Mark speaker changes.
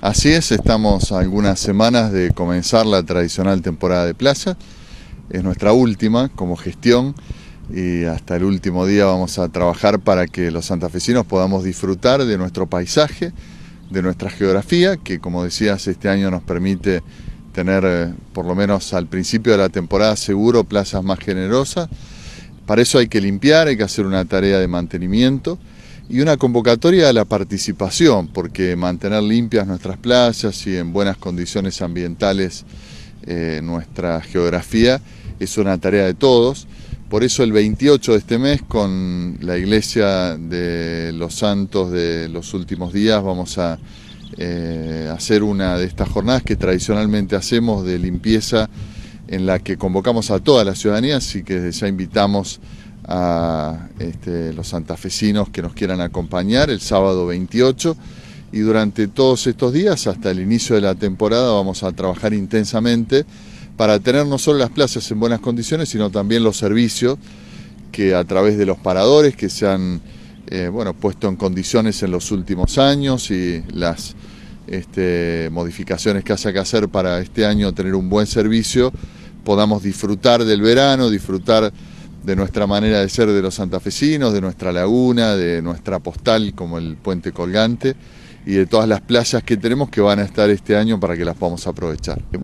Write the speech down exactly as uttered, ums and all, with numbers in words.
Speaker 1: Así es, estamos a algunas semanas de comenzar la tradicional temporada de playa. Es nuestra última como gestión y hasta el último día vamos a trabajar para que los santafesinos podamos disfrutar de nuestro paisaje, de nuestra geografía, que como decías este año nos permite tener, eh, por lo menos al principio de la temporada seguro, playas más generosas. Para eso hay que limpiar, hay que hacer una tarea de mantenimiento y una convocatoria a la participación, porque mantener limpias nuestras playas y en buenas condiciones ambientales eh, nuestra geografía es una tarea de todos. Por eso el veintiocho de este mes, con la Iglesia de los Santos de los últimos días, vamos a eh, hacer una de estas jornadas que tradicionalmente hacemos de limpieza, en la que convocamos a toda la ciudadanía, así que desde ya invitamos a este, los santafesinos que nos quieran acompañar el sábado veintiocho, y durante todos estos días hasta el inicio de la temporada vamos a trabajar intensamente para tener no solo las playas en buenas condiciones, sino también los servicios que a través de los paradores que se han eh, bueno, puesto en condiciones en los últimos años y las este, modificaciones que haya que hacer para este año tener un buen servicio, podamos disfrutar del verano, disfrutar de nuestra manera de ser de los santafesinos, de nuestra laguna, de nuestra postal como el Puente Colgante y de todas las playas que tenemos que van a estar este año para que las podamos aprovechar.